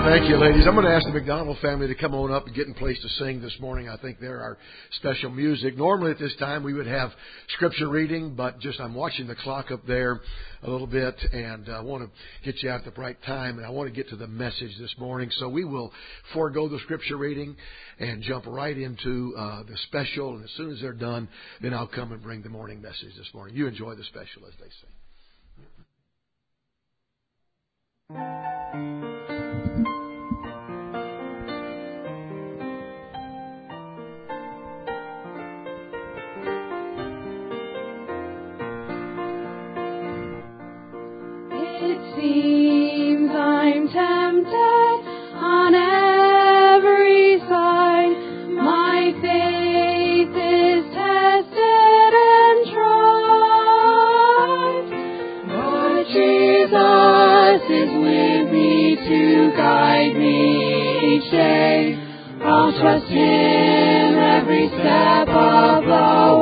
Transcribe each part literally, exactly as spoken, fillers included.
Thank you, ladies. I'm going to ask the McDonald family to come on up and get in place to sing this morning. I think they're our special music. Normally at this time we would have scripture reading, but just I'm watching the clock up there a little bit, and I want to get you out at the right time, and I want to get to the message this morning. So we will forego the scripture reading and jump right into uh, the special, and as soon as they're done, then I'll come and bring the morning message this morning. You enjoy the special as they sing. Seems I'm tempted on every side. My faith is tested and tried. But Jesus is with me to guide me each day. I'll trust Him every step of the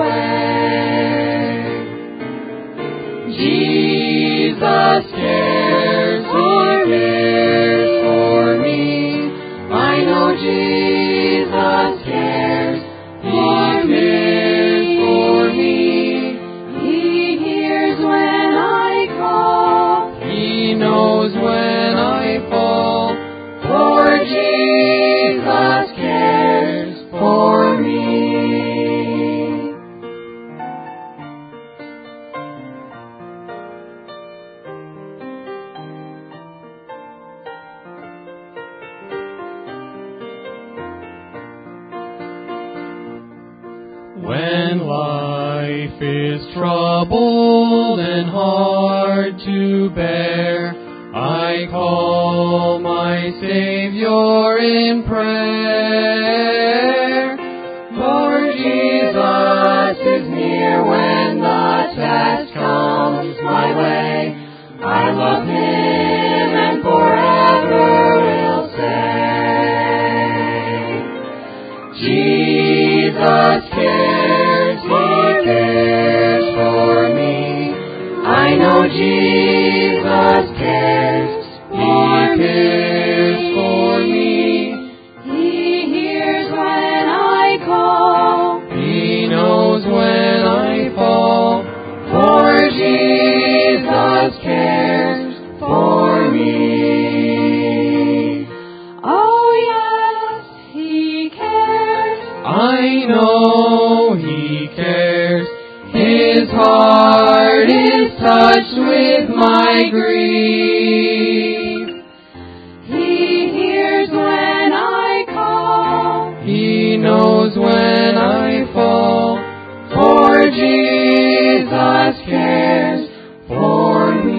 way. Jesus cares, He cares for me. I know Jesus cares, He cares for me. He hears when I call, He knows when I fall. For Jesus cares for me. When life is troubled and hard to bear, I call my Savior in prayer. For Jesus is near when the test comes my way. I love Him and forever will say, Jesus cares, He cares for me. I know Jesus cares, He cares for me. He hears when I call, He knows when I fall. For Jesus cares for me. Oh yes, He cares. I know He cares. His heart is touched with my grief. He hears when I call. He knows when I fall. For Jesus cares for me.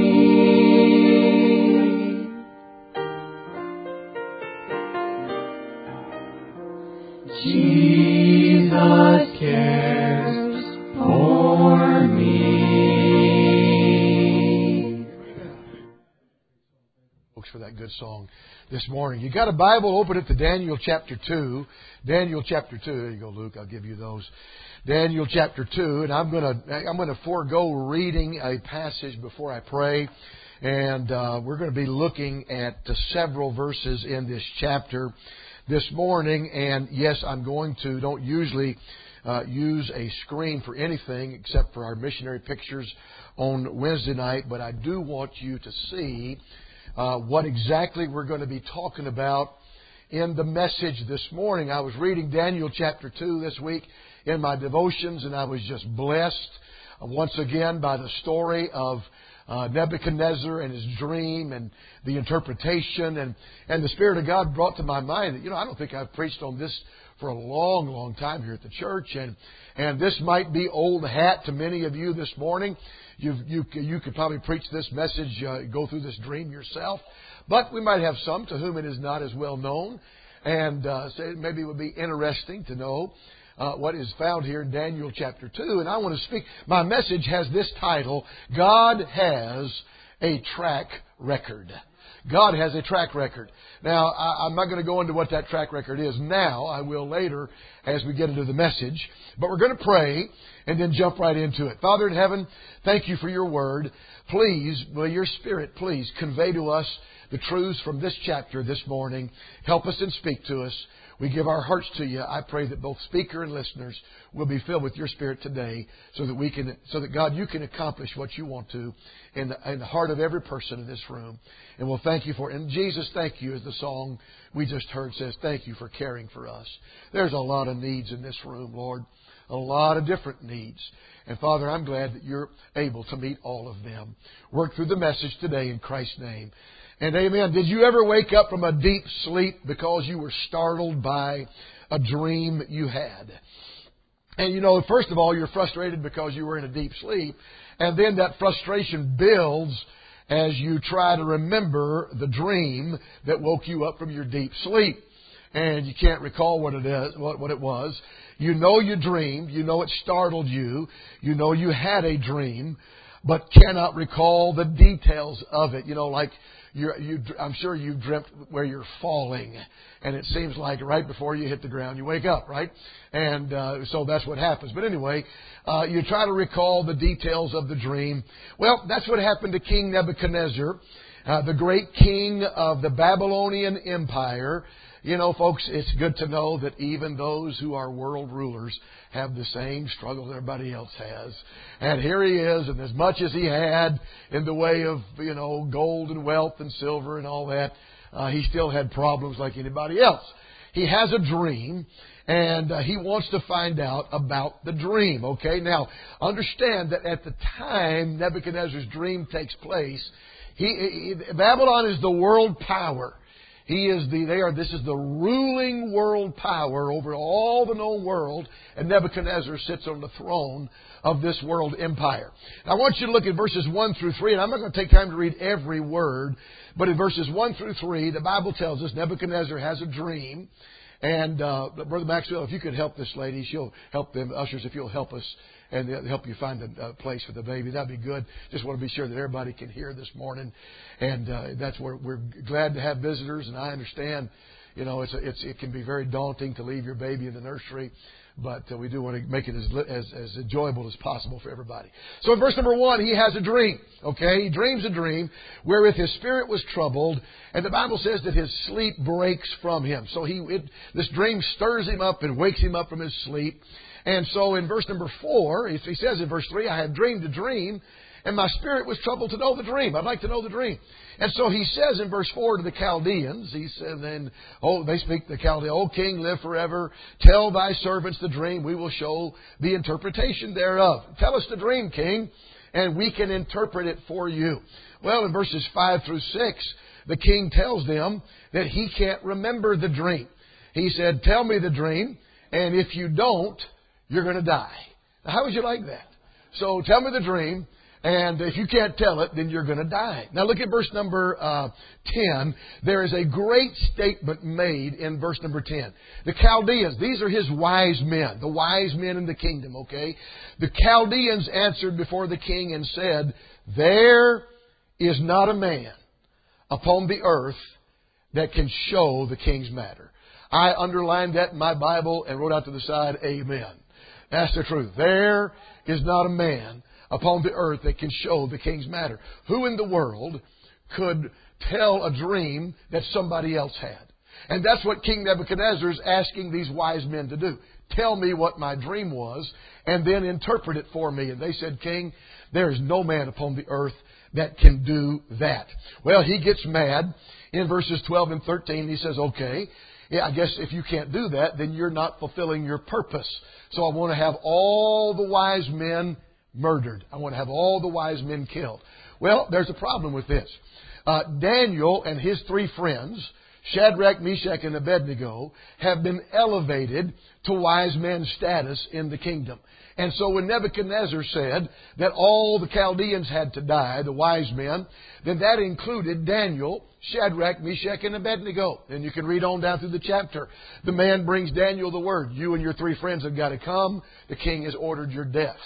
Jesus cares for me. Folks, for that good song this morning. You got a Bible? Open it to Daniel chapter two. Daniel chapter two. There you go, Luke. I'll give you those. Daniel chapter two, and I'm gonna I'm gonna forego reading a passage before I pray, and uh, we're going to be looking at uh, several verses in this chapter this morning. And yes, I'm going to don't usually uh, use a screen for anything except for our missionary pictures on Wednesday night, but I do want you to see uh, what exactly we're going to be talking about in the message this morning. I was reading Daniel chapter two this week in my devotions, and I was just blessed uh, once again by the story of uh, Nebuchadnezzar and his dream and the interpretation. And, and the Spirit of God brought to my mind that, you know, I don't think I've preached on this for a long, long time here at the church. And, and this might be old hat to many of you this morning. You've, you you could probably preach this message, uh, go through this dream yourself. But we might have some to whom it is not as well known. And uh, so maybe it would be interesting to know uh, what is found here in Daniel chapter two. And I want to speak. My message has this title: God has a track record. God has a track record. Now, I, I'm not going to go into what that track record is now. I will later as we get into the message. But we're going to pray and then jump right into it. Father in heaven, thank you for your word. Please, by your Spirit, please convey to us the truths from this chapter this morning. Help us and speak to us. We give our hearts to you. I pray that both speaker and listeners will be filled with your Spirit today so that we can, so that God, you can accomplish what you want to in the, in the heart of every person in this room. And we'll thank you for it. And Jesus, thank you, as the song we just heard says, thank you for caring for us. There's a lot of needs in this room, Lord. A lot of different needs. And Father, I'm glad that you're able to meet all of them. Work through the message today in Christ's name. And amen. Did you ever wake up from a deep sleep because you were startled by a dream you had? And you know, first of all, you're frustrated because you were in a deep sleep. And then that frustration builds as you try to remember the dream that woke you up from your deep sleep. And you can't recall what it is, what, what it was. You know you dreamed. You know it startled you. You know you had a dream, but cannot recall the details of it. You know, like you're, you, I'm sure you've dreamt where you're falling, and it seems like right before you hit the ground, you wake up, right? And uh, so that's what happens. But anyway, uh, you try to recall the details of the dream. Well, that's what happened to King Nebuchadnezzar, uh, the great king of the Babylonian Empire. You know, folks, it's good to know that even those who are world rulers have the same struggle that everybody else has. And here he is, and as much as he had in the way of, you know, gold and wealth and silver and all that, uh, he still had problems like anybody else. He has a dream, and uh, he wants to find out about the dream, okay? Now, understand that at the time Nebuchadnezzar's dream takes place, he, he Babylon is the world power. He is the, they are, this is the ruling world power over all the known world, and Nebuchadnezzar sits on the throne of this world empire. Now, I want you to look at verses one through three, and I'm not going to take time to read every word, but in verses one through three, the Bible tells us Nebuchadnezzar has a dream, and uh, Brother Maxwell, if you could help this lady, she'll help them, ushers, if you'll help us and help you find a place for the baby. That'd be good. Just want to be sure that everybody can hear this morning. And uh, that's where we're glad to have visitors. And I understand, you know, it's, a, it's it can be very daunting to leave your baby in the nursery. But uh, we do want to make it as, as as enjoyable as possible for everybody. So in verse number one, he has a dream. Okay, he dreams a dream wherewith his spirit was troubled, and the Bible says that his sleep breaks from him. So he it, this dream stirs him up and wakes him up from his sleep. And so in verse number four, he says in verse three, I have dreamed a dream, and my spirit was troubled to know the dream. I'd like to know the dream. And so he says in verse four to the Chaldeans, he said, then, oh, they speak the Chaldean, O king, live forever. Tell thy servants the dream. We will show the interpretation thereof. Tell us the dream, king, and we can interpret it for you. Well, in verses five through six, the king tells them that he can't remember the dream. He said, tell me the dream, and if you don't, you're going to die. Now, how would you like that? So tell me the dream, and if you can't tell it, then you're going to die. Now look at verse number uh, ten. There is a great statement made in verse number ten. The Chaldeans, these are his wise men, the wise men in the kingdom, okay? The Chaldeans answered before the king and said, there is not a man upon the earth that can show the king's matter. I underlined that in my Bible and wrote out to the side, amen. That's the truth. There is not a man upon the earth that can show the king's matter. Who in the world could tell a dream that somebody else had? And that's what King Nebuchadnezzar is asking these wise men to do. Tell me what my dream was, and then interpret it for me. And they said, King, there is no man upon the earth that can do that. Well, he gets mad in verses twelve and thirteen. He says, okay, yeah, I guess if you can't do that, then you're not fulfilling your purpose. So I want to have all the wise men murdered. I want to have all the wise men killed. Well, there's a problem with this. Uh, Daniel and his three friends, Shadrach, Meshach, and Abednego, have been elevated to wise men status in the kingdom. And so when Nebuchadnezzar said that all the Chaldeans had to die, the wise men, then that included Daniel, Shadrach, Meshach, and Abednego. And you can read on down through the chapter. The man brings Daniel the word. You and your three friends have got to come. The king has ordered your death.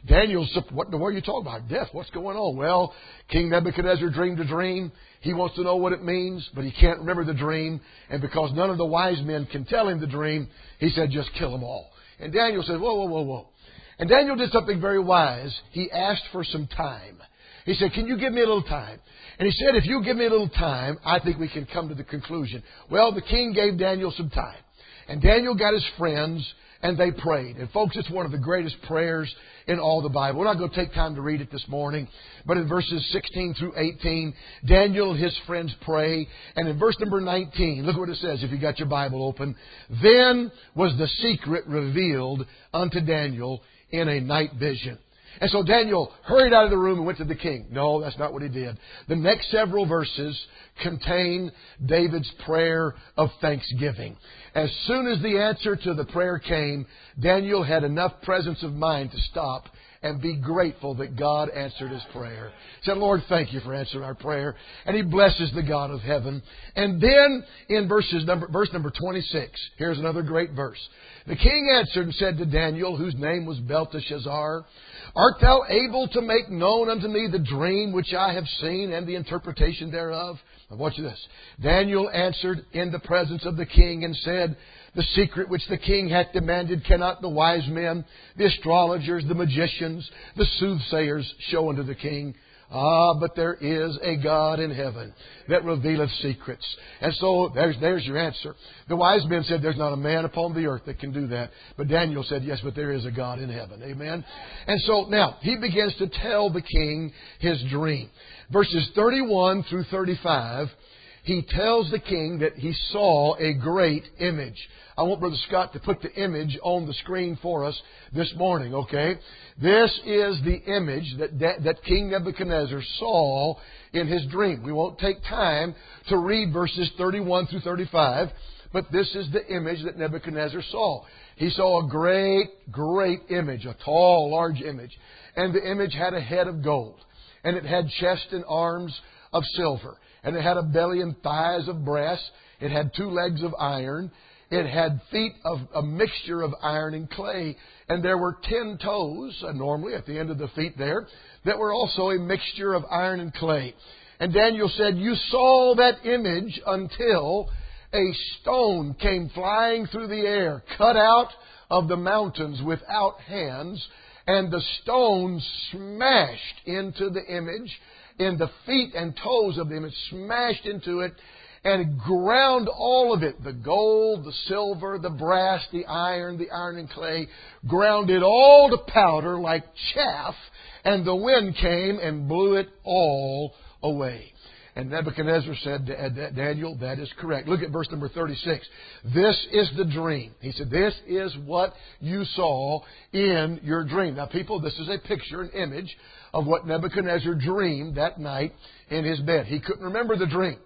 Daniel's, what, what are you talking about? Death. What's going on? Well, King Nebuchadnezzar dreamed a dream. He wants to know what it means, but he can't remember the dream. And because none of the wise men can tell him the dream, he said, just kill them all. And Daniel said, whoa, whoa, whoa, whoa. And Daniel did something very wise. He asked for some time. He said, can you give me a little time? And he said, if you give me a little time, I think we can come to the conclusion. Well, the king gave Daniel some time. And Daniel got his friends, and they prayed. And folks, it's one of the greatest prayers in all the Bible. We're not going to take time to read it this morning. But in verses sixteen through eighteen, Daniel and his friends pray. And in verse number nineteen, look what it says if you got your Bible open. Then was the secret revealed unto Daniel in a night vision. And so Daniel hurried out of the room and went to the king. No, that's not what he did. The next several verses contain David's prayer of thanksgiving. As soon as the answer to the prayer came, Daniel had enough presence of mind to stop and be grateful that God answered his prayer. He said, Lord, thank you for answering our prayer. And he blesses the God of heaven. And then in verses number, verse number twenty-six, here's another great verse. The king answered and said to Daniel, whose name was Belteshazzar, art thou able to make known unto me the dream which I have seen and the interpretation thereof? Now watch this. Daniel answered in the presence of the king and said, the secret which the king hath demanded cannot the wise men, the astrologers, the magicians, the soothsayers show unto the king. Ah, but there is a God in heaven that revealeth secrets. And so there's, there's your answer. The wise men said there's not a man upon the earth that can do that. But Daniel said, yes, but there is a God in heaven. Amen. And so now he begins to tell the king his dream. Verses thirty-one through thirty-five, he tells the king that he saw a great image. I want Brother Scott to put the image on the screen for us this morning, okay? This is the image that, that, that King Nebuchadnezzar saw in his dream. We won't take time to read verses thirty-one through thirty-five, but this is the image that Nebuchadnezzar saw. He saw a great, great image, a tall, large image. And the image had a head of gold. And it had chest and arms of silver. And it had a belly and thighs of brass. It had two legs of iron. It had feet of a mixture of iron and clay. And there were ten toes, uh, normally at the end of the feet there, that were also a mixture of iron and clay. And Daniel said, you saw that image until a stone came flying through the air, cut out of the mountains without hands, and the stone smashed into the image, in the feet and toes of the image, smashed into it, and ground all of it, the gold, the silver, the brass, the iron, the iron and clay, ground it all to powder like chaff, and the wind came and blew it all away. And Nebuchadnezzar said to Daniel, that is correct. Look at verse number thirty-six. This is the dream. He said, this is what you saw in your dream. Now, people, this is a picture, an image of what Nebuchadnezzar dreamed that night in his bed. He couldn't remember the dream.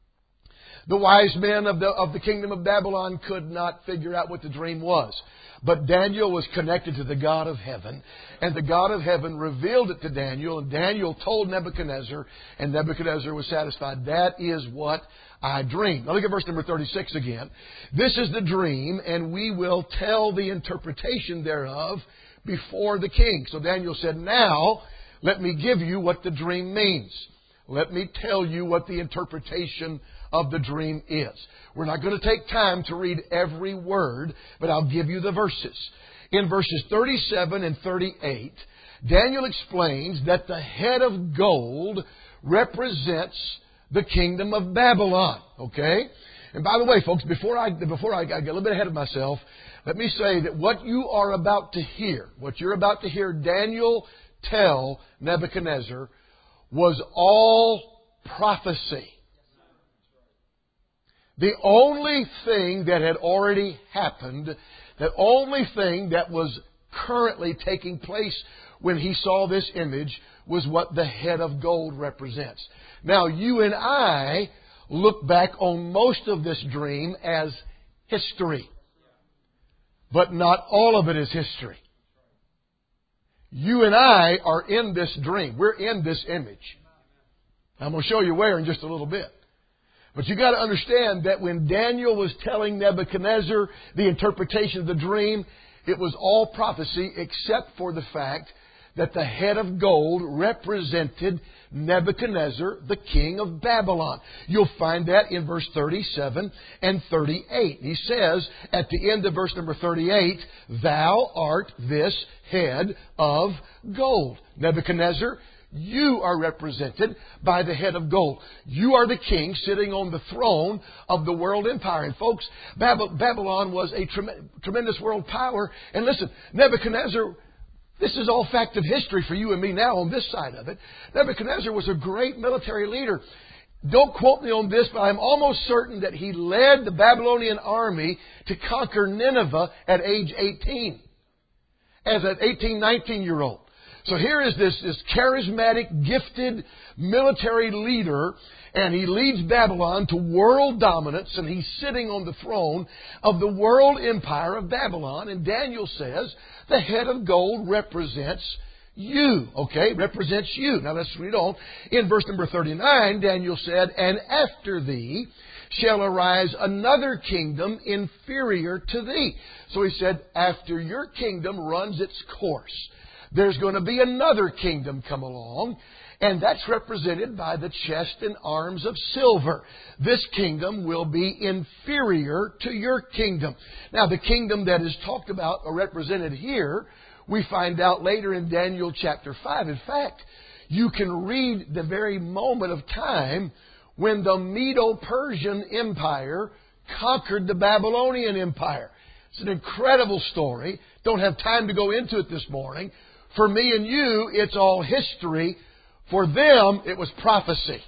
The wise men of the, of the kingdom of Babylon could not figure out what the dream was. But Daniel was connected to the God of heaven, and the God of heaven revealed it to Daniel, and Daniel told Nebuchadnezzar, and Nebuchadnezzar was satisfied. That is what I dreamed. Now look at verse number thirty-six again. This is the dream, and we will tell the interpretation thereof before the king. So Daniel said, now let me give you what the dream means. Let me tell you what the interpretation of the dream is. We're not going to take time to read every word, but I'll give you the verses. In verses thirty-seven and thirty-eight, Daniel explains that the head of gold represents the kingdom of Babylon. Okay? And by the way, folks, before I before I, I get a little bit ahead of myself, let me say that what you are about to hear, what you're about to hear Daniel tell Nebuchadnezzar, was all prophecy. The only thing that had already happened, the only thing that was currently taking place when he saw this image was what the head of gold represents. Now, you and I look back on most of this dream as history. But not all of it is history. You and I are in this dream. We're in this image. I'm going to show you where in just a little bit. But you got to understand that when Daniel was telling Nebuchadnezzar the interpretation of the dream, it was all prophecy except for the fact that the head of gold represented Nebuchadnezzar, the king of Babylon. You'll find that in verse thirty-seven and thirty-eight. He says at the end of verse number thirty-eight, "Thou art this head of gold." Nebuchadnezzar, you are represented by the head of gold. You are the king sitting on the throne of the world empire. And folks, Babylon was a tremendous world power. And listen, Nebuchadnezzar, this is all fact of history for you and me now on this side of it. Nebuchadnezzar was a great military leader. Don't quote me on this, but I'm almost certain that he led the Babylonian army to conquer Nineveh at age eighteen. As an eighteen, nineteen-year-old. So here is this, this charismatic, gifted military leader, and he leads Babylon to world dominance, and he's sitting on the throne of the world empire of Babylon. And Daniel says the head of gold represents you. Okay, represents you. Now let's read on. In verse number thirty-nine, Daniel said, "And after thee shall arise another kingdom inferior to thee." So he said, after your kingdom runs its course, there's going to be another kingdom come along, and that's represented by the chest and arms of silver. This kingdom will be inferior to your kingdom. Now, the kingdom that is talked about or represented here, we find out later in Daniel chapter five. In fact, you can read the very moment of time when the Medo-Persian Empire conquered the Babylonian Empire. It's an incredible story. Don't have time to go into it this morning. For me and you, it's all history. For them, it was prophecy.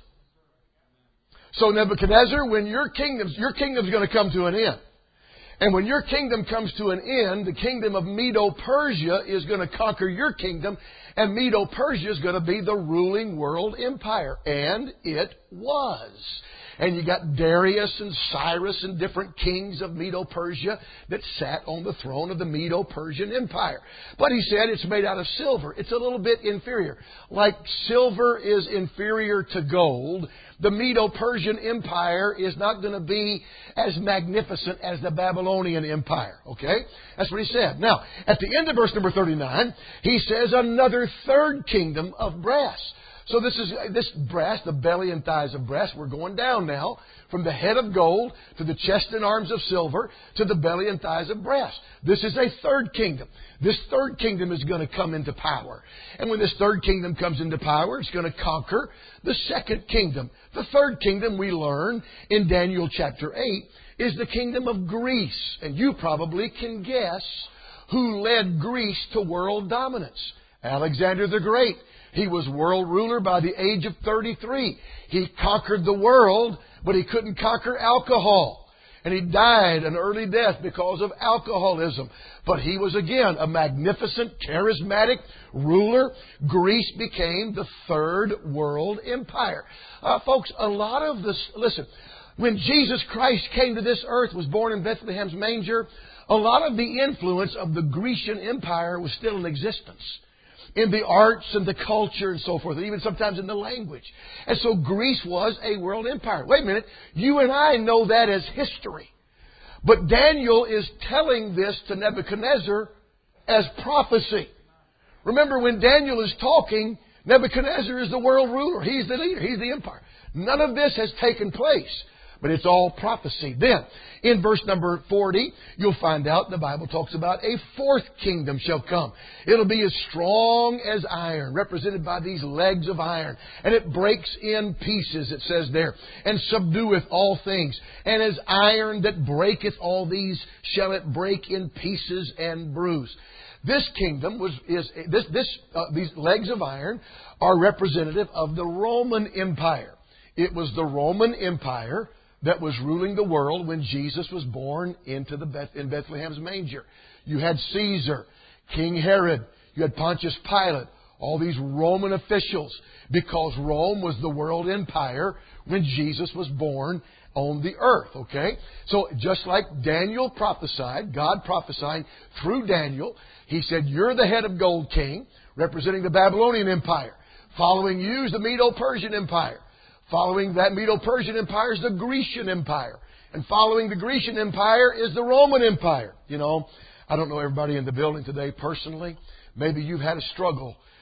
So Nebuchadnezzar, when your kingdom's, your kingdom's going to come to an end. And when your kingdom comes to an end, the kingdom of Medo-Persia is going to conquer your kingdom. And Medo-Persia is going to be the ruling world empire. And it was. And you got Darius and Cyrus and different kings of Medo-Persia that sat on the throne of the Medo-Persian Empire. But he said it's made out of silver. It's a little bit inferior. Like silver is inferior to gold, the Medo-Persian Empire is not going to be as magnificent as the Babylonian Empire. Okay? That's what he said. Now, at the end of verse number thirty-nine, he says another third kingdom of brass. So this is this brass, the belly and thighs of brass. We're going down now from the head of gold to the chest and arms of silver to the belly and thighs of brass. This is a third kingdom. This third kingdom is going to come into power. And when this third kingdom comes into power, it's going to conquer the second kingdom. The third kingdom, we learn in Daniel chapter eight, is the kingdom of Greece. And you probably can guess who led Greece to world dominance. Alexander the Great. He was world ruler by the age of thirty-three. He conquered the world, but he couldn't conquer alcohol. And he died an early death because of alcoholism. But he was, again, a magnificent, charismatic ruler. Greece became the third world empire. Uh, folks, a lot of this, listen, when Jesus Christ came to this earth, was born in Bethlehem's manger, a lot of the influence of the Grecian Empire was still in existence. In the arts and the culture and so forth, and even sometimes in the language. And so Greece was a world empire. Wait a minute. You and I know that as history. But Daniel is telling this to Nebuchadnezzar as prophecy. Remember, when Daniel is talking, Nebuchadnezzar is the world ruler. He's the leader. He's the empire. None of this has taken place. But it's all prophecy. Then, in verse number forty, you'll find out the Bible talks about a fourth kingdom shall come. It'll be as strong as iron, represented by these legs of iron. And it breaks in pieces, it says there, and subdueth all things. And as iron that breaketh all these, shall it break in pieces and bruise. This kingdom was is this this uh, these legs of iron are representative of the Roman Empire. It was the Roman Empire that was ruling the world when Jesus was born into the Beth- in Bethlehem's manger. You had Caesar, King Herod, you had Pontius Pilate, all these Roman officials, because Rome was the world empire when Jesus was born on the earth. Okay? So just like Daniel prophesied, God prophesying through Daniel, He said, you're the head of gold king, representing the Babylonian Empire. Following you is the Medo-Persian Empire. Following that Medo-Persian Empire is the Grecian Empire. And following the Grecian Empire is the Roman Empire. You know, I don't know everybody in the building today personally. Maybe you've had a struggle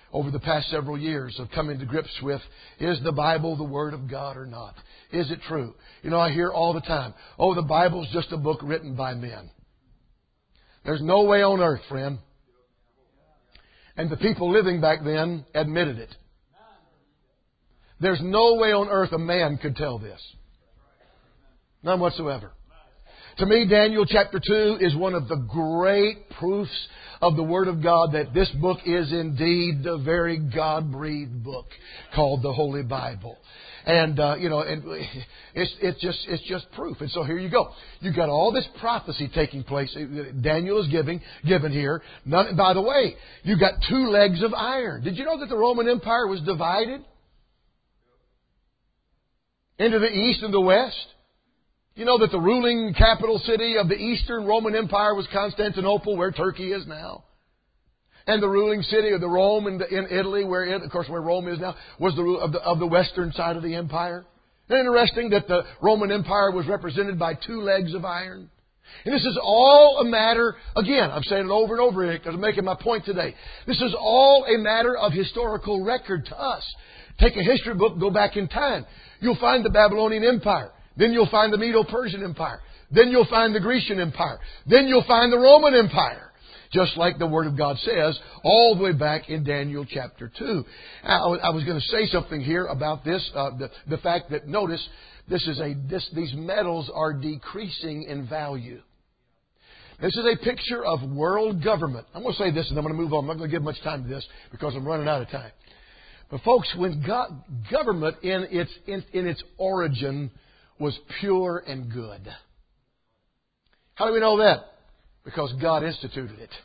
over the past several years of coming to grips with, is the Bible the Word of God or not? Is it true? You know, I hear all the time, oh, the Bible's just a book written by men. There's no way on earth, friend. And the people living back then admitted it. There's no way on earth a man could tell this. None whatsoever. To me, Daniel chapter two is one of the great proofs of the Word of God that this book is indeed the very God-breathed book called the Holy Bible. And, uh, you know, and it's, it's just, it's just proof. And so here you go. You've got all this prophecy taking place. Daniel is giving, given here. None, by the way, you've got two legs of iron. Did you know that the Roman Empire was divided into the east and the west? You know that the ruling capital city of the Eastern Roman Empire was Constantinople, where Turkey is now. And the ruling city of the Rome in, the, in Italy, where it, of course where Rome is now, was the of the of the western side of the empire. Isn't it interesting that the Roman Empire was represented by two legs of iron? And this is all a matter, again, I'm saying it over and over again because I'm making my point today. This is all a matter of historical record to us. Take a history book, go back in time. You'll find the Babylonian Empire. Then you'll find the Medo-Persian Empire. Then you'll find the Grecian Empire. Then you'll find the Roman Empire. Just like the Word of God says, all the way back in Daniel chapter two. I was going to say something here about this, uh, the, the fact that, notice, this is a this, these metals are decreasing in value. This is a picture of world government. I'm going to say this and I'm going to move on. I'm not going to give much time to this because I'm running out of time. But folks, when God, government in its in, in its origin was pure and good. How do we know that? Because God instituted it.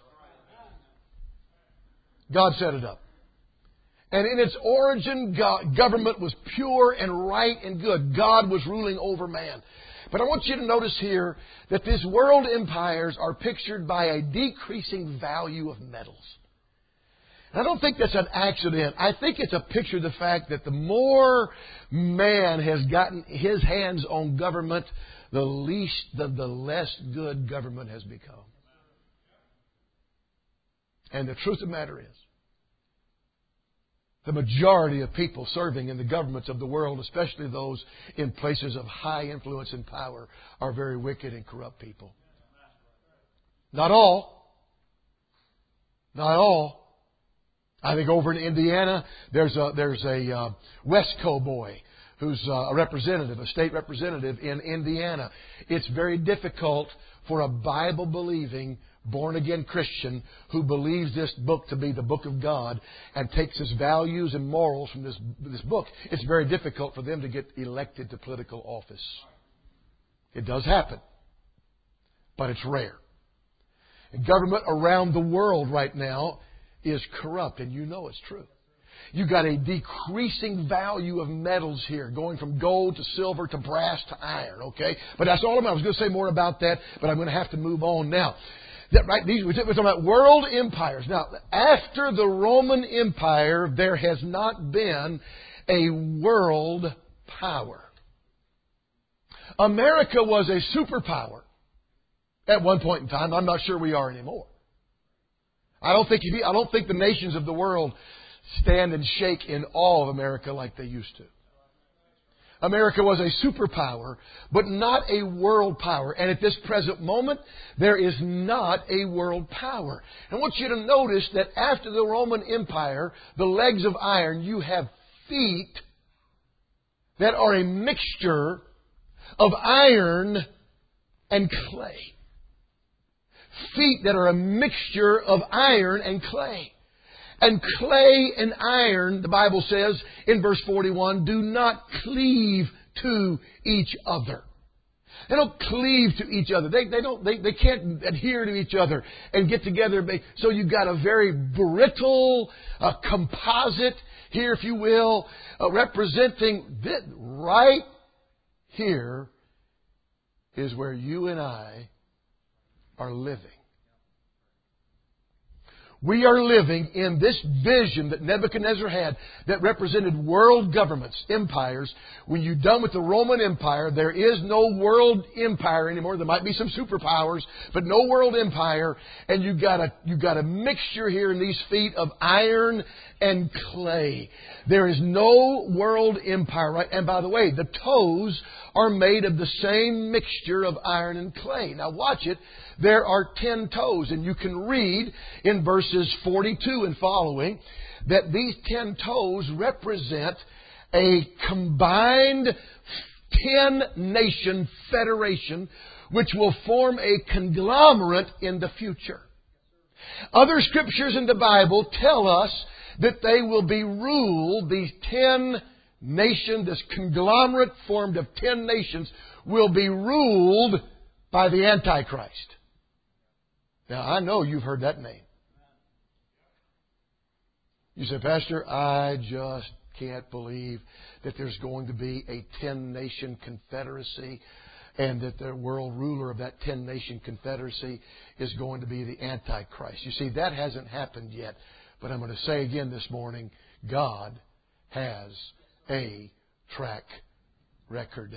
God set it up. And in its origin, God, government was pure and right and good. God was ruling over man. But I want you to notice here that these world empires are pictured by a decreasing value of metals. And I don't think that's an accident. I think it's a picture of the fact that the more man has gotten his hands on government, the least, the, the less good government has become. And the truth of the matter is, the majority of people serving in the governments of the world, especially those in places of high influence and power, are very wicked and corrupt people. Not all. Not all. I think over in Indiana, there's a, there's a uh, Wesco boy who's uh, a representative, a state representative in Indiana. It's very difficult for a Bible-believing, born-again Christian who believes this book to be the book of God and takes his values and morals from this, this book. It's very difficult for them to get elected to political office. It does happen, but it's rare. And government around the world right now is corrupt, and you know it's true. You've got a decreasing value of metals here, going from gold to silver to brass to iron, okay? But that's all I'm, I was going to say more about that, but I'm going to have to move on now. That, right, these, we're talking about world empires. Now, after the Roman Empire, there has not been a world power. America was a superpower at one point in time. I'm not sure we are anymore. I don't think I don't think the nations of the world stand and shake in awe of America like they used to. America was a superpower, but not a world power. And at this present moment, there is not a world power. And I want you to notice that after the Roman Empire, the legs of iron, you have feet that are a mixture of iron and clay. Feet that are a mixture of iron and clay. And clay and iron, the Bible says in verse forty-one, do not cleave to each other. They don't cleave to each other. They, they don't. They, they can't adhere to each other and get together. So you've got a very brittle uh, composite here, if you will, uh, representing that right here is where you and I are living. We are living in this vision that Nebuchadnezzar had that represented world governments, empires. When you're done with the Roman Empire, there is no world empire anymore. There might be some superpowers, but no world empire. And you've got a, you've got a mixture here in these feet of iron and clay. There is no world empire, right? And by the way, the toes are made of the same mixture of iron and clay. Now watch it. There are ten toes, and you can read in verses forty-two and following that these ten toes represent a combined ten-nation federation which will form a conglomerate in the future. Other scriptures in the Bible tell us that they will be ruled, these ten nations, this conglomerate formed of ten nations, will be ruled by the Antichrist. Now, I know you've heard that name. You say, Pastor, I just can't believe that there's going to be a ten-nation confederacy and that the world ruler of that ten-nation confederacy is going to be the Antichrist. You see, that hasn't happened yet. But I'm going to say again this morning, God has a track record.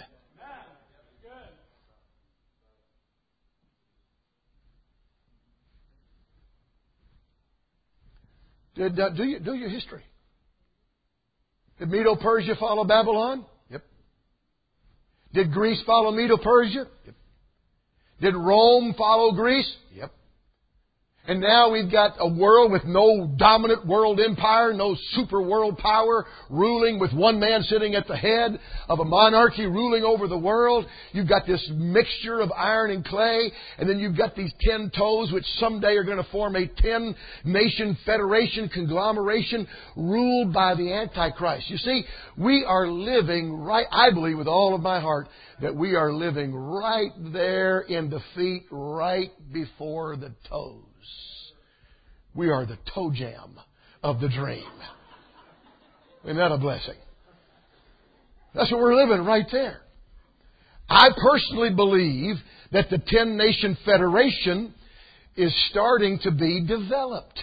Did uh, do you do your history? Did Medo-Persia follow Babylon? Yep. Did Greece follow Medo-Persia? Yep. Did Rome follow Greece? Yep. And now we've got a world with no dominant world empire, no super world power, ruling with one man sitting at the head of a monarchy ruling over the world. You've got this mixture of iron and clay, and then you've got these ten toes which someday are going to form a ten-nation federation, conglomeration, ruled by the Antichrist. You see, we are living right, I believe with all of my heart, that we are living right there in the feet, right before the toes. We are the toe jam of the dream. Isn't that a blessing? That's what we're living right there. I personally believe that the ten-nation federation is starting to be developed.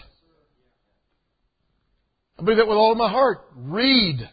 I believe that with all of my heart. Read.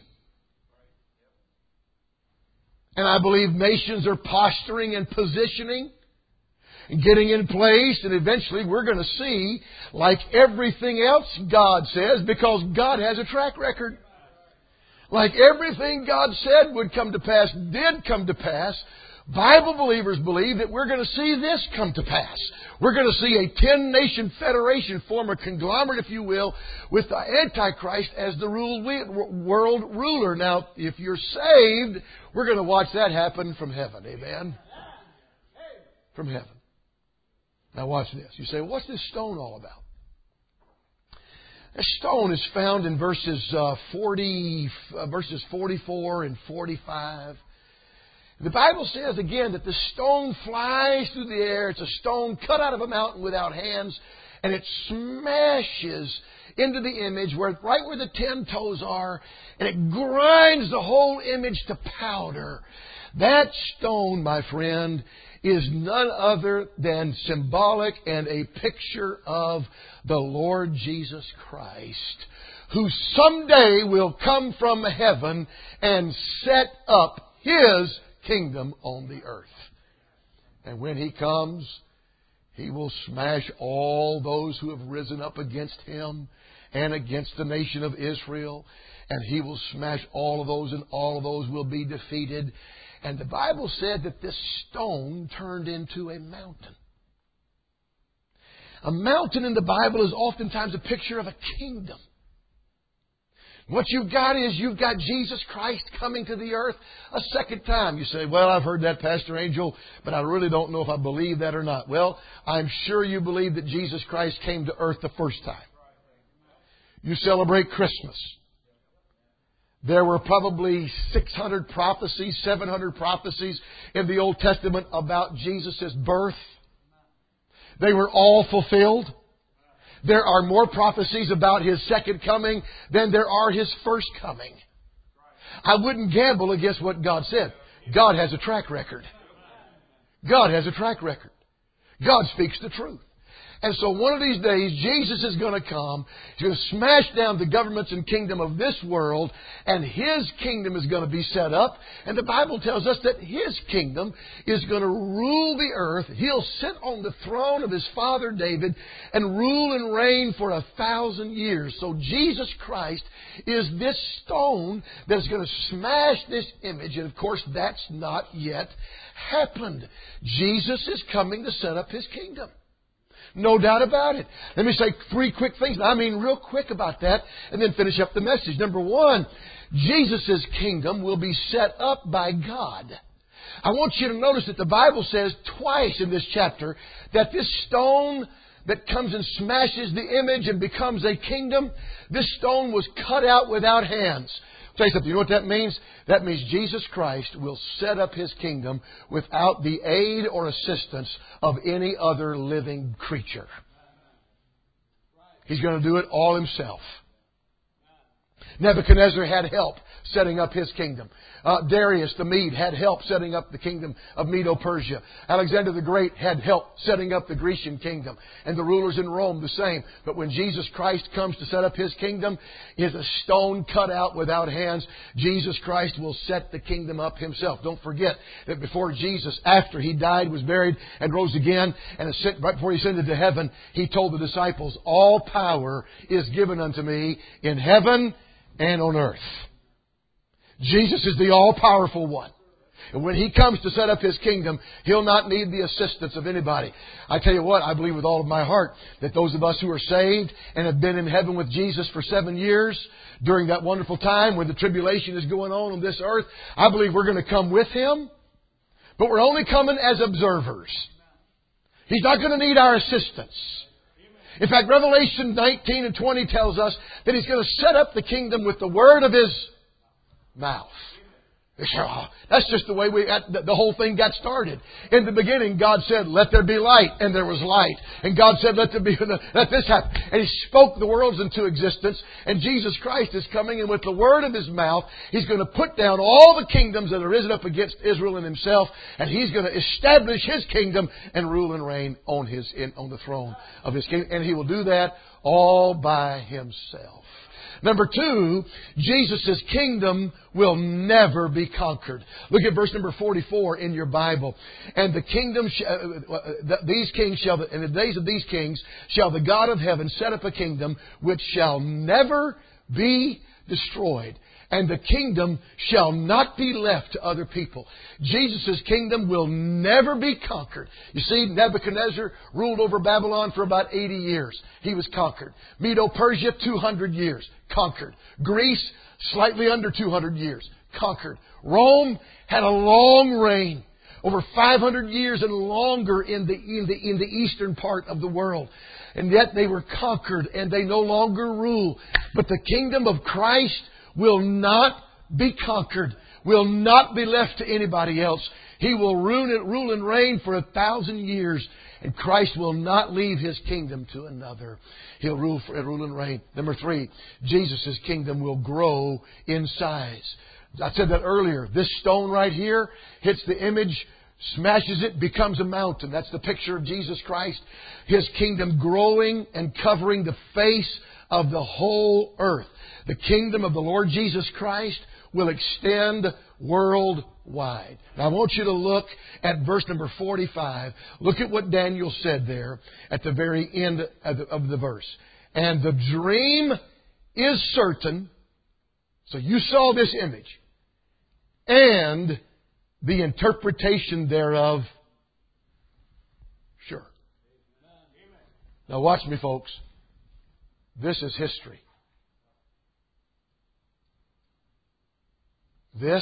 And I believe nations are posturing and positioning and getting in place, and eventually we're going to see, like everything else God says, because God has a track record. Like everything God said would come to pass, did come to pass, Bible believers believe that we're going to see this come to pass. We're going to see a ten-nation federation form a conglomerate, if you will, with the Antichrist as the world ruler. Now, if you're saved, we're going to watch that happen from heaven. Amen? From heaven. Now watch this. You say, what's this stone all about? This stone is found in verses uh, forty, uh, verses forty-four and forty-five. The Bible says again that the stone flies through the air. It's a stone cut out of a mountain without hands, and it smashes into the image where right where the ten toes are, and it grinds the whole image to powder. That stone, my friend, is none other than symbolic and a picture of the Lord Jesus Christ, who someday will come from heaven and set up His kingdom on the earth. And when He comes, He will smash all those who have risen up against Him and against the nation of Israel. And He will smash all of those, and all of those will be defeated. And the Bible said that this stone turned into a mountain. A mountain in the Bible is oftentimes a picture of a kingdom. What you've got is you've got Jesus Christ coming to the earth a second time. You say, well, I've heard that, Pastor Angel, but I really don't know if I believe that or not. Well, I'm sure you believe that Jesus Christ came to earth the first time. You celebrate Christmas. There were probably six hundred prophecies, seven hundred prophecies in the Old Testament about Jesus' birth. They were all fulfilled. There are more prophecies about His second coming than there are His first coming. I wouldn't gamble against what God said. God has a track record. God has a track record. God speaks the truth. And so one of these days, Jesus is going to come to smash down the governments and kingdom of this world, and His kingdom is going to be set up. And the Bible tells us that His kingdom is going to rule the earth. He'll sit on the throne of His father David and rule and reign for a thousand years. So Jesus Christ is this stone that's going to smash this image. And of course, that's not yet happened. Jesus is coming to set up His kingdom. No doubt about it. Let me say three quick things. I mean real quick about that, and then finish up the message. Number one, Jesus' kingdom will be set up by God. I want you to notice that the Bible says twice in this chapter that this stone that comes and smashes the image and becomes a kingdom, this stone was cut out without hands. I'll tell you something. You know what that means? That means Jesus Christ will set up His kingdom without the aid or assistance of any other living creature. He's going to do it all Himself. Nebuchadnezzar had help setting up his kingdom. Uh, Darius the Mede had help setting up the kingdom of Medo-Persia. Alexander the Great had help setting up the Grecian kingdom. And the rulers in Rome the same. But when Jesus Christ comes to set up His kingdom, is a stone cut out without hands. Jesus Christ will set the kingdom up Himself. Don't forget that before Jesus, after He died, was buried, and rose again, and ascended, right before He ascended to heaven, He told the disciples, all power is given unto me in heaven and on earth. Jesus is the all-powerful one. And when He comes to set up His kingdom, He'll not need the assistance of anybody. I tell you what, I believe with all of my heart that those of us who are saved and have been in heaven with Jesus for seven years, during that wonderful time when the tribulation is going on on this earth, I believe we're going to come with Him. But we're only coming as observers. He's not going to need our assistance. In fact, Revelation nineteen and twenty tells us that He's going to set up the kingdom with the word of His mouth. That's just the way we the whole thing got started. In the beginning, God said, "Let there be light," and there was light. And God said, "Let there be let this happen." And He spoke the worlds into existence. And Jesus Christ is coming, and with the word of His mouth, He's going to put down all the kingdoms that are risen up against Israel and Himself, and He's going to establish His kingdom and rule and reign on His in, on the throne of His kingdom. And He will do that all by Himself. Number two, Jesus' kingdom will never be conquered. Look at verse number forty-four in your Bible. And the kingdom, sh- uh, these kings shall, in the days of these kings, shall the God of heaven set up a kingdom which shall never be destroyed. And the kingdom shall not be left to other people. Jesus' kingdom will never be conquered. You see, Nebuchadnezzar ruled over Babylon for about eighty years. He was conquered. Medo-Persia, two hundred years. Conquered. Greece, slightly under two hundred years. Conquered. Rome had a long reign. Over five hundred years and longer in the, in the, in the eastern part of the world. And yet they were conquered and they no longer rule. But the kingdom of Christ will not be conquered, will not be left to anybody else. He will rule, rule and reign for a thousand years, and Christ will not leave His kingdom to another. He'll rule, for, rule and reign. Number three, Jesus' kingdom will grow in size. I said that earlier. This stone right here hits the image, smashes it, becomes a mountain. That's the picture of Jesus Christ. His kingdom growing and covering the face of the whole earth. The kingdom of the Lord Jesus Christ will extend worldwide. Now I want you to look at verse number forty-five. Look at what Daniel said there at the very end of the, of the verse. And the dream is certain. So you saw this image. And the interpretation thereof sure. Now watch me, folks. This is history. This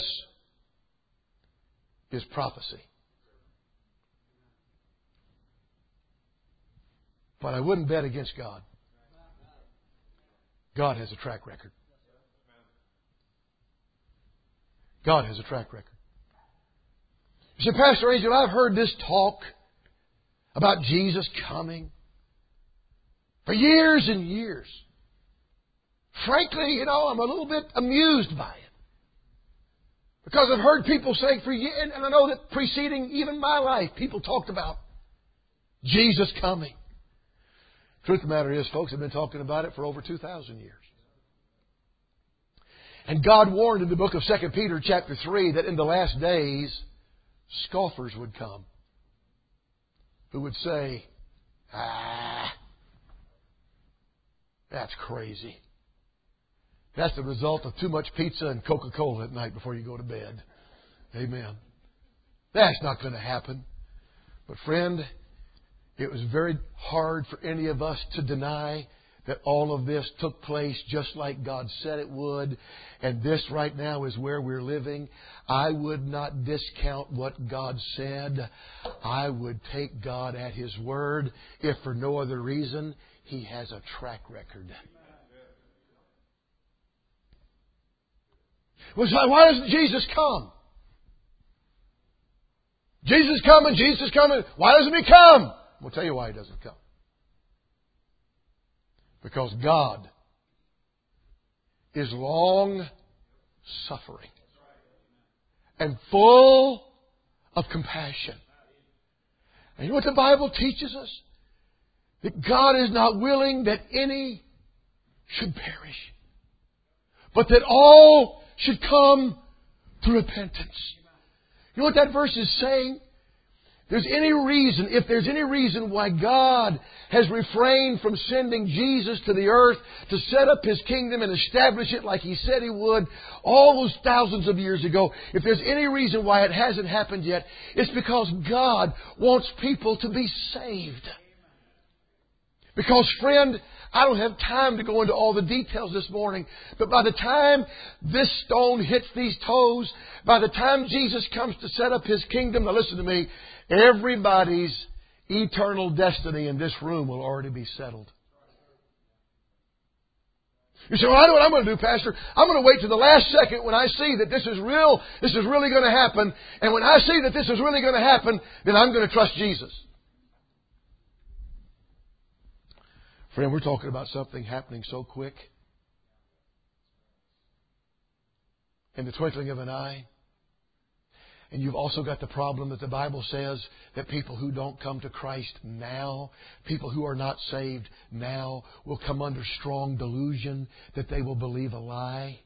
is prophecy. But I wouldn't bet against God. God has a track record. God has a track record. You say, Pastor Angel, I've heard this talk about Jesus coming for years and years. Frankly, you know, I'm a little bit amused by it. Because I've heard people say for years, and I know that preceding even my life, people talked about Jesus coming. Truth of the matter is, folks have been talking about it for over two thousand years. And God warned in the book of Second Peter chapter three that in the last days, scoffers would come who would say, ah, that's crazy. That's the result of too much pizza and Coca-Cola at night before you go to bed. Amen. That's not going to happen. But friend, it was very hard for any of us to deny that all of this took place just like God said it would. And this right now is where we're living. I would not discount what God said. I would take God at His word, if for no other reason, He has a track record. Well, so why doesn't Jesus come? Jesus is coming, Jesus is coming. Why doesn't He come? We'll tell you why He doesn't come. Because God is long suffering and full of compassion. And you know what the Bible teaches us? That God is not willing that any should perish, but that all should come to repentance. You know what that verse is saying? There's any reason, if there's any reason why God has refrained from sending Jesus to the earth to set up His kingdom and establish it like He said He would all those thousands of years ago, if there's any reason why it hasn't happened yet, it's because God wants people to be saved. Because, friend, I don't have time to go into all the details this morning, but by the time this stone hits these toes, by the time Jesus comes to set up His kingdom, now listen to me, everybody's eternal destiny in this room will already be settled. You say, well, I know what I'm going to do, Pastor. I'm going to wait to the last second when I see that this is real, this is really going to happen. And when I see that this is really going to happen, then I'm going to trust Jesus. Friend, we're talking about something happening so quick. In the twinkling of an eye. And you've also got the problem that the Bible says that people who don't come to Christ now, people who are not saved now, will come under strong delusion that they will believe a lie.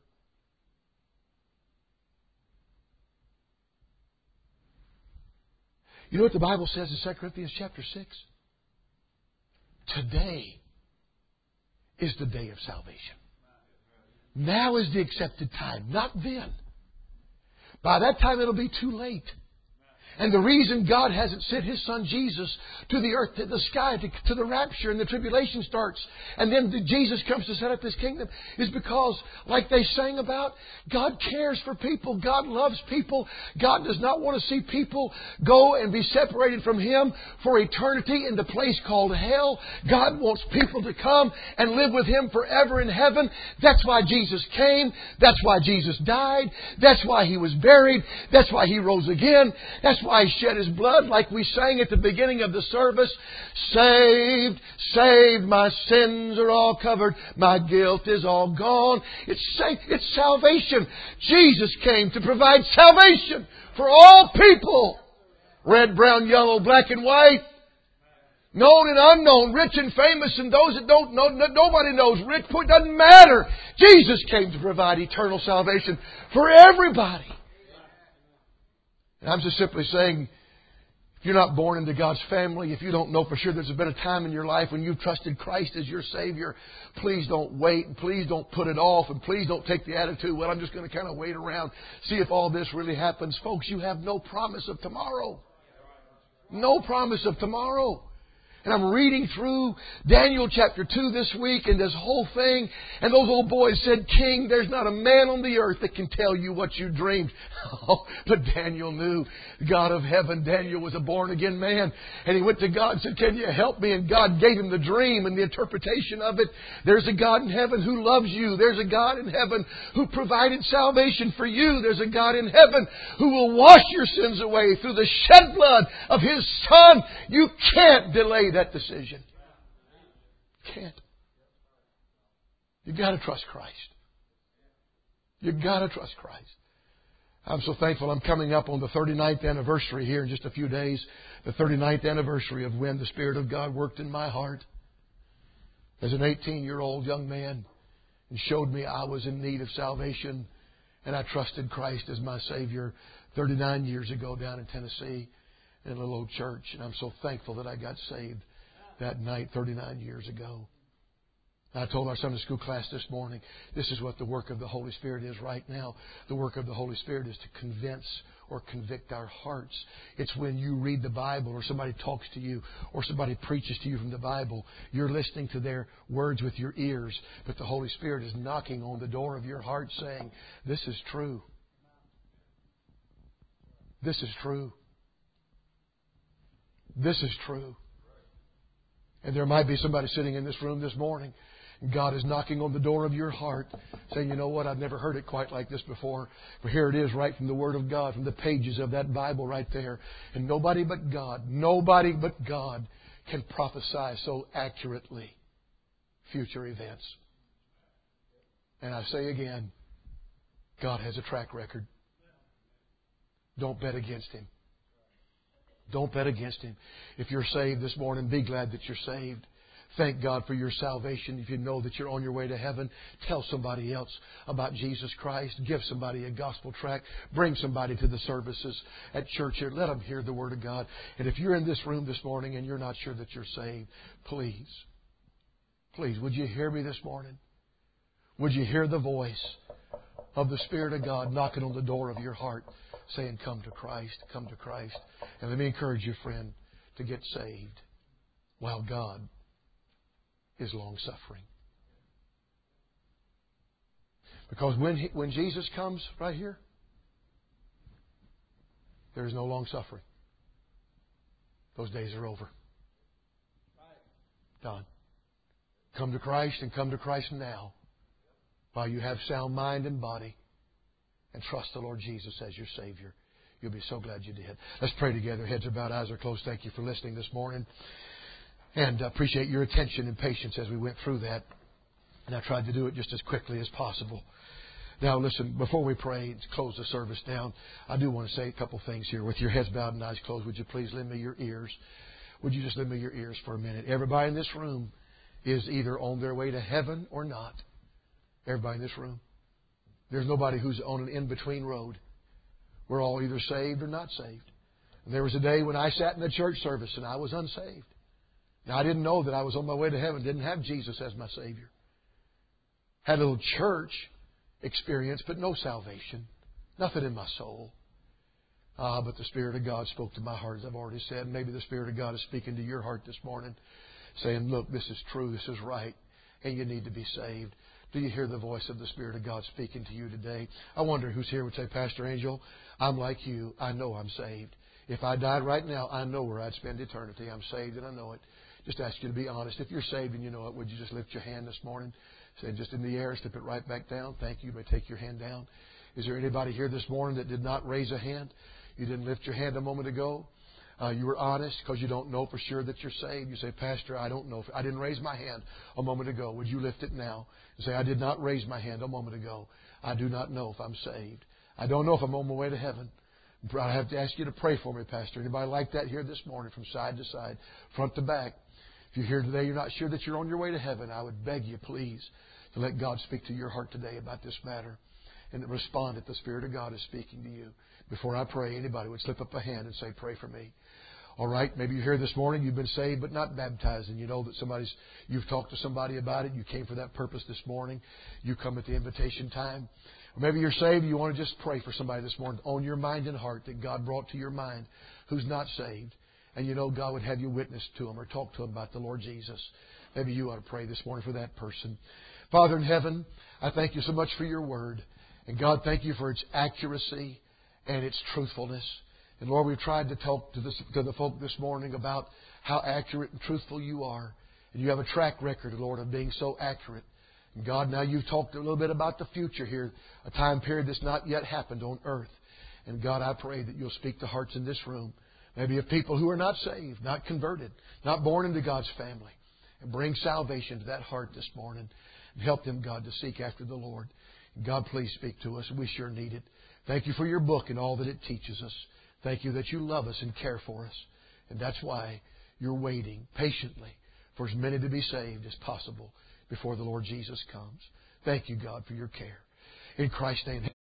You know what the Bible says in Second Corinthians chapter six? Today is the day of salvation. Now is the accepted time, not then. By that time it'll be too late. And the reason God hasn't sent His Son Jesus to the earth, to the sky, to, to the rapture and the tribulation starts, and then the Jesus comes to set up His kingdom, is because, like they sang about, God cares for people. God loves people. God does not want to see people go and be separated from Him for eternity in the place called hell. God wants people to come and live with Him forever in heaven. That's why Jesus came. That's why Jesus died. That's why He was buried. That's why He rose again. That's why He shed His blood, like we sang at the beginning of the service. Saved, saved, my sins are all covered, my guilt is all gone. It's sa- it's salvation. Jesus came to provide salvation for all people. Red, brown, yellow, black and white. Known and unknown, rich and famous, and those that don't know, nobody knows. Rich, poor, doesn't matter. Jesus came to provide eternal salvation for everybody. And I'm just simply saying, if you're not born into God's family, if you don't know for sure there's been a time in your life when you've trusted Christ as your Savior, please don't wait, and please don't put it off, and please don't take the attitude, well, I'm just going to kind of wait around, see if all this really happens. Folks, you have no promise of tomorrow. No promise of tomorrow. And I'm reading through Daniel chapter two this week and this whole thing. And those old boys said, King, there's not a man on the earth that can tell you what you dreamed. Oh, but Daniel knew the God of heaven. Daniel was a born-again man. And he went to God and said, can you help me? And God gave him the dream and the interpretation of it. There's a God in heaven who loves you. There's a God in heaven who provided salvation for you. There's a God in heaven who will wash your sins away through the shed blood of His Son. You can't delay that decision. Can't. You've got to trust Christ. You've got to trust Christ. I'm so thankful I'm coming up on the thirty-ninth anniversary here in just a few days. The thirty-ninth anniversary of when the Spirit of God worked in my heart. as an eighteen-year-old young man and showed me I was in need of salvation. And I trusted Christ as my Savior thirty-nine years ago down in Tennessee in a little old church. And I'm so thankful that I got saved that night thirty-nine years ago. I told our Sunday school class this morning, this is what the work of the Holy Spirit is right now. The work of the Holy Spirit is to convince or convict our hearts. It's when you read the Bible or somebody talks to you or somebody preaches to you from the Bible, you're listening to their words with your ears, but the Holy Spirit is knocking on the door of your heart saying, this is true. This is true. This is true. And there might be somebody sitting in this room this morning. God is knocking on the door of your heart, saying, you know what, I've never heard it quite like this before. But here it is right from the Word of God, from the pages of that Bible right there. And nobody but God, nobody but God can prophesy so accurately future events. And I say again, God has a track record. Don't bet against Him. Don't bet against Him. If you're saved this morning, be glad that you're saved. Thank God for your salvation. If you know that you're on your way to heaven, tell somebody else about Jesus Christ. Give somebody a gospel tract. Bring somebody to the services at church here. Let them hear the Word of God. And if you're in this room this morning and you're not sure that you're saved, please, please, would you hear me this morning? Would you hear the voice of the Spirit of God knocking on the door of your heart, saying, come to Christ, come to Christ. And let me encourage you, friend, to get saved while God is long-suffering. Because when he, when Jesus comes right here, there is no long-suffering. Those days are over. Done. Come to Christ and come to Christ now while you have sound mind and body, and trust the Lord Jesus as your Savior. You'll be so glad you did. Let's pray together. Heads are bowed, eyes are closed. Thank you for listening this morning. And appreciate your attention and patience as we went through that. And I tried to do it just as quickly as possible. Now listen, before we pray and close the service down, I do want to say a couple things here. With your heads bowed and eyes closed, would you please lend me your ears? Would you just lend me your ears for a minute? Everybody in this room is either on their way to heaven or not. Everybody in this room. There's nobody who's on an in-between road. We're all either saved or not saved. And there was a day when I sat in a church service and I was unsaved. Now, I didn't know that I was on my way to heaven. Didn't have Jesus as my Savior. Had a little church experience, but no salvation. Nothing in my soul. Ah, but the Spirit of God spoke to my heart, as I've already said. Maybe the Spirit of God is speaking to your heart this morning, saying, look, this is true, this is right, and you need to be saved. Do you hear the voice of the Spirit of God speaking to you today? I wonder who's here would say, Pastor Angel, I'm like you. I know I'm saved. If I died right now, I know where I'd spend eternity. I'm saved and I know it. Just ask you to be honest. If you're saved and you know it, would you just lift your hand this morning? Say just in the air, slip it right back down. Thank you. You may take your hand down. Is there anybody here this morning that did not raise a hand? You didn't lift your hand a moment ago. Uh, you were honest because you don't know for sure that you're saved. You say, Pastor, I don't know. If, I didn't raise my hand a moment ago. Would you lift it now? You say, I did not raise my hand a moment ago. I do not know if I'm saved. I don't know if I'm on my way to heaven. I have to ask you to pray for me, Pastor. Anybody like that here this morning from side to side, front to back? If you're here today, you're not sure that you're on your way to heaven, I would beg you, please, to let God speak to your heart today about this matter and respond if the Spirit of God is speaking to you. Before I pray, anybody would slip up a hand and say, pray for me. All right, maybe you're here this morning, you've been saved but not baptized, and you know that somebody's, you've talked to somebody about it, you came for that purpose this morning, you come at the invitation time. Or maybe you're saved, you want to just pray for somebody this morning on your mind and heart that God brought to your mind who's not saved. And you know God would have you witness to them or talk to them about the Lord Jesus. Maybe you ought to pray this morning for that person. Father in heaven, I thank you so much for your word. And God, thank you for its accuracy and its truthfulness. And Lord, we've tried to talk to, this, to the folk this morning about how accurate and truthful you are. And you have a track record, Lord, of being so accurate. And God, now you've talked a little bit about the future here, a time period that's not yet happened on earth. And God, I pray that you'll speak to hearts in this room. Maybe of people who are not saved, not converted, not born into God's family. And bring salvation to that heart this morning. And help them, God, to seek after the Lord. And God, please speak to us. We sure need it. Thank you for your book and all that it teaches us. Thank you that you love us and care for us. And that's why you're waiting patiently for as many to be saved as possible before the Lord Jesus comes. Thank you, God, for your care. In Christ's name.